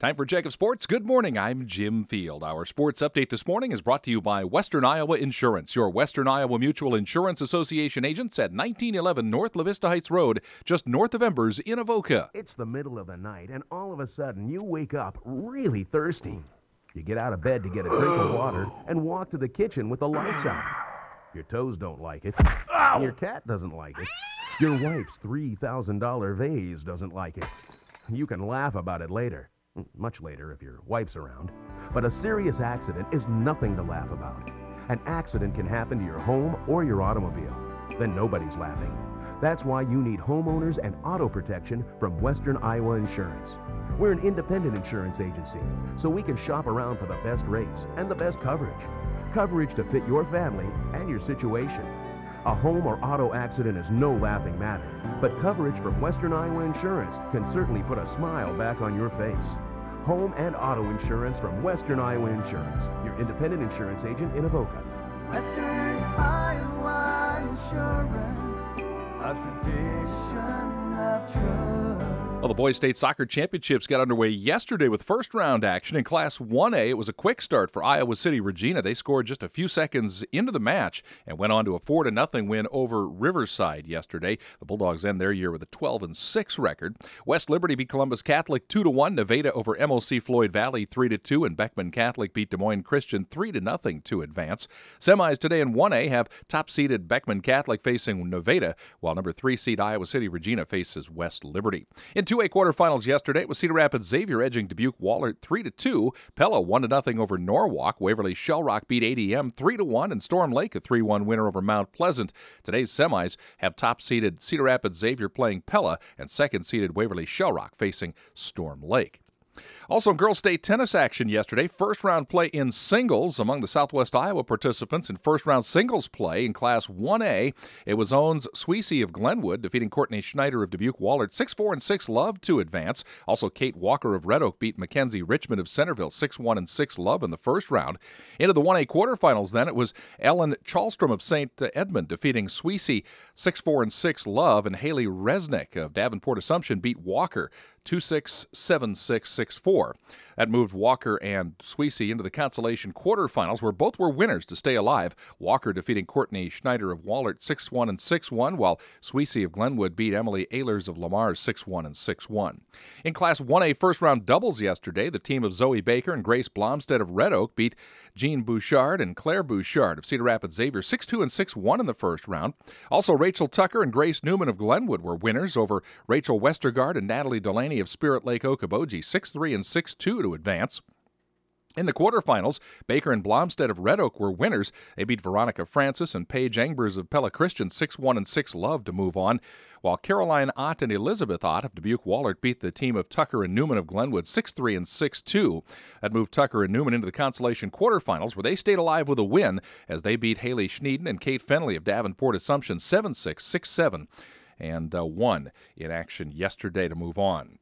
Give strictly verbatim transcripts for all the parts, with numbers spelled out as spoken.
Time for Check of Sports. Good morning, I'm Jim Field. Our sports update this morning is brought to you by Western Iowa Insurance, your Western Iowa Mutual Insurance Association agents at nineteen eleven North La Vista Heights Road, just north of Embers in Avoca. It's the middle of the night, and all of a sudden you wake up really thirsty. You get out of bed to get a drink of water and walk to the kitchen with the lights out. Your toes don't like it, and your cat doesn't like it. Your wife's three thousand dollars vase doesn't like it. You can laugh about it later. Much later if your wife's around. But a serious accident is nothing to laugh about. An accident can happen to your home or your automobile. Then nobody's laughing. That's why you need homeowners and auto protection from Western Iowa Insurance. We're an independent insurance agency, so we can shop around for the best rates and the best coverage. Coverage to fit your family and your situation. A home or auto accident is no laughing matter, but coverage from Western Iowa Insurance can certainly put a smile back on your face. Home and auto insurance from Western Iowa Insurance, your independent insurance agent in Avoca. Western Iowa Insurance, a tradition of trust. Well, the Boys State Soccer Championships got underway yesterday with first-round action. In Class one A, it was a quick start for Iowa City Regina. They scored just a few seconds into the match and went on to a four to nothing win over Riverside yesterday. The Bulldogs end their year with a twelve and six record. West Liberty beat Columbus Catholic two to one. Nevada over M O C Floyd Valley three to two. And Beckman Catholic beat Des Moines Christian three to nothing to advance. Semis today in one A have top-seeded Beckman Catholic facing Nevada, while number three seed Iowa City Regina faces West Liberty. In two A quarterfinals yesterday, it was Cedar Rapids Xavier edging Dubuque Wahlert three to two. Pella one to nothing over Norwalk. Waverly Shellrock beat A D M three to one, and Storm Lake a three one winner over Mount Pleasant. Today's semis have top-seeded Cedar Rapids Xavier playing Pella and second-seeded Waverly Shellrock facing Storm Lake. Also, girls' state tennis action yesterday. First-round play in singles among the Southwest Iowa participants in first-round singles play in Class one A. It was Owens Sweesey of Glenwood defeating Courtney Schneider of Dubuque Wahlert six four and six love to advance. Also, Kate Walker of Red Oak beat Mackenzie Richmond of Centerville six one and six love in the first round. Into the one A quarterfinals then, it was Ellen Chalstrom of Saint Edmund defeating Sweesey six four and six love, and Haley Resnick of Davenport Assumption beat Walker two six, seven six, six four. That moved Walker and Sweesey into the consolation quarterfinals, where both were winners to stay alive. Walker defeating Courtney Schneider of Wahlert six one and six one, while Sweesey of Glenwood beat Emily Ehlers of Lamar six one and six one. In Class one A first-round doubles yesterday, the team of Zoe Baker and Grace Blomstead of Red Oak beat Jean Bouchard and Claire Bouchard of Cedar Rapids Xavier six two and six one in the first round. Also, Rachel Tucker and Grace Newman of Glenwood were winners over Rachel Westergaard and Natalie Delaney of Spirit Lake Okoboji six three and six two to advance. In the quarterfinals, Baker and Blomstead of Red Oak were winners. They beat Veronica Francis and Paige Engbers of Pella Christian six one and six love to move on, while Caroline Ott and Elizabeth Ott of Dubuque Wahlert beat the team of Tucker and Newman of Glenwood six three and six two. That moved Tucker and Newman into the consolation quarterfinals, where they stayed alive with a win as they beat Haley Schneiden and Kate Fenley of Davenport Assumption seven six, six seven, and uh, won in action yesterday to move on.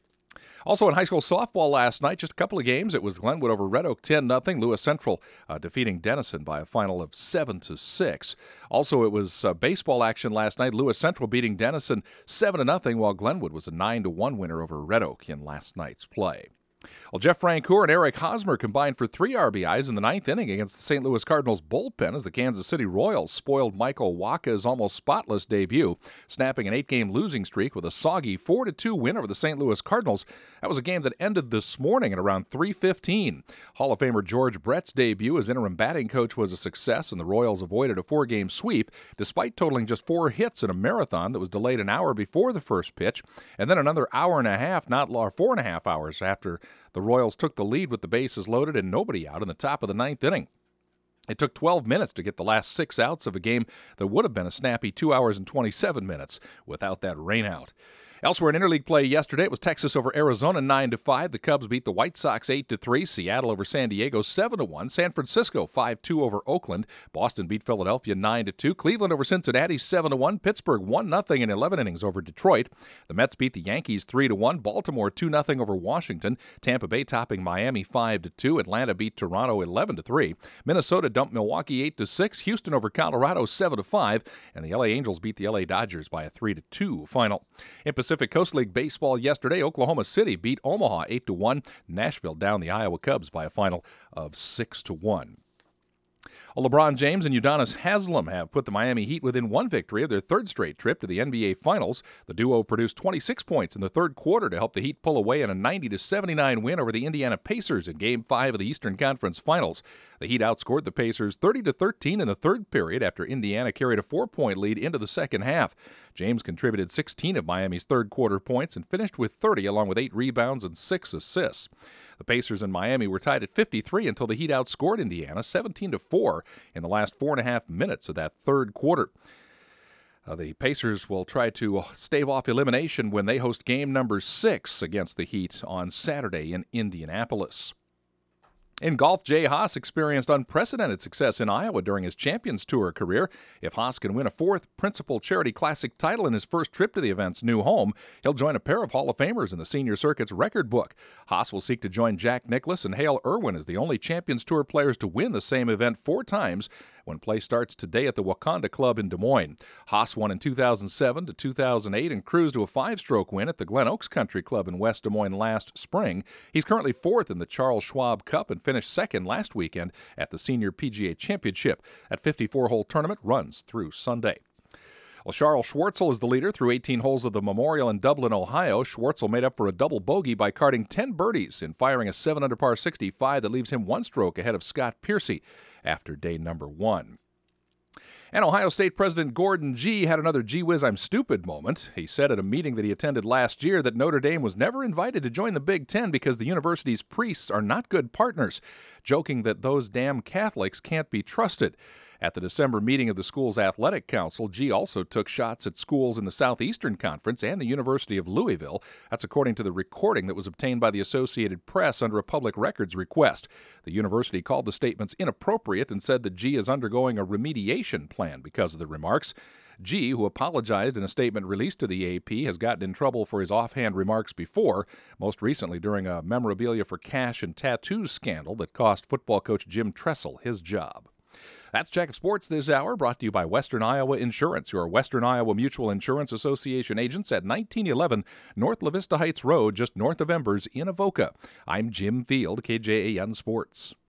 Also in high school softball last night, just a couple of games. It was Glenwood over Red Oak ten nothing. Lewis Central uh, defeating Denison by a final of seven to six. Also, it was uh, baseball action last night. Lewis Central beating Denison seven to nothing, while Glenwood was a nine to one winner over Red Oak in last night's play. Well, Jeff Francoeur and Eric Hosmer combined for three R B Is in the ninth inning against the Saint Louis Cardinals bullpen as the Kansas City Royals spoiled Michael Waka's almost spotless debut, snapping an eight-game losing streak with a soggy four to two win over the Saint Louis Cardinals. That was a game that ended this morning at around three fifteen. Hall of Famer George Brett's debut as interim batting coach was a success, and the Royals avoided a four-game sweep despite totaling just four hits in a marathon that was delayed an hour before the first pitch, and then another hour and a half, not four and a half hours after the Royals took the lead with the bases loaded and nobody out in the top of the ninth inning. It took twelve minutes to get the last six outs of a game that would have been a snappy two hours and twenty-seven minutes without that rainout. Elsewhere in interleague play yesterday, it was Texas over Arizona nine to five. The Cubs beat the White Sox eight to three. Seattle over San Diego seven to one. San Francisco five two over Oakland. Boston beat Philadelphia nine to two. Cleveland over Cincinnati seven to one. Pittsburgh one nothing in eleven innings over Detroit. The Mets beat the Yankees three to one. Baltimore two nothing over Washington. Tampa Bay topping Miami five to two. Atlanta beat Toronto eleven to three. Minnesota dumped Milwaukee eight to six. Houston over Colorado seven to five. And the L A Angels beat the L A Dodgers by a three to two final. In Pacific Pacific Coast League baseball yesterday, Oklahoma City beat Omaha eight to one. Nashville down the Iowa Cubs by a final of six to one. Well, LeBron James and Udonis Haslem have put the Miami Heat within one victory of their third straight trip to the N B A Finals. The duo produced twenty-six points in the third quarter to help the Heat pull away in a ninety to seventy-nine win over the Indiana Pacers in Game five of the Eastern Conference Finals. The Heat outscored the Pacers thirty to thirteen in the third period after Indiana carried a four-point lead into the second half. James contributed sixteen of Miami's third quarter points and finished with thirty along with eight rebounds and six assists. The Pacers and Miami were tied at fifty-three until the Heat outscored Indiana seventeen to four in the last four and a half minutes of that third quarter. Uh, the Pacers will try to stave off elimination when they host game number six against the Heat on Saturday in Indianapolis. In golf, Jay Haas experienced unprecedented success in Iowa during his Champions Tour career. If Haas can win a fourth Principal Charity Classic title in his first trip to the event's new home, he'll join a pair of Hall of Famers in the Senior Circuit's record book. Haas will seek to join Jack Nicklaus and Hale Irwin as the only Champions Tour players to win the same event four times when play starts today at the Wakanda Club in Des Moines. Haas won in two thousand seven to two thousand eight and cruised to a five-stroke win at the Glen Oaks Country Club in West Des Moines last spring. He's currently fourth in the Charles Schwab Cup and finished second last weekend at the Senior P G A Championship. That fifty-four hole tournament runs through Sunday. Well, Charles Schwartzel is the leader through eighteen holes of the Memorial in Dublin, Ohio. Schwartzel made up for a double bogey by carding ten birdies and firing a seven under par sixty-five that leaves him one stroke ahead of Scott Piercy after day number one. And Ohio State President Gordon Gee had another gee whiz I'm stupid moment. He said at a meeting that he attended last year that Notre Dame was never invited to join the Big Ten because the university's priests are not good partners, joking that those damn Catholics can't be trusted. At the December meeting of the school's athletic council, Gee also took shots at schools in the Southeastern Conference and the University of Louisville. That's according to the recording that was obtained by the Associated Press under a public records request. The university called the statements inappropriate and said that Gee is undergoing a remediation plan because of the remarks. Gee, who apologized in a statement released to the A P, has gotten in trouble for his offhand remarks before, most recently during a memorabilia for cash and tattoos scandal that cost football coach Jim Tressel his job. That's Check of Sports this hour, brought to you by Western Iowa Insurance, your Western Iowa Mutual Insurance Association agents at nineteen eleven North La Vista Heights Road, just north of Embers in Avoca. I'm Jim Field, K J A N Sports.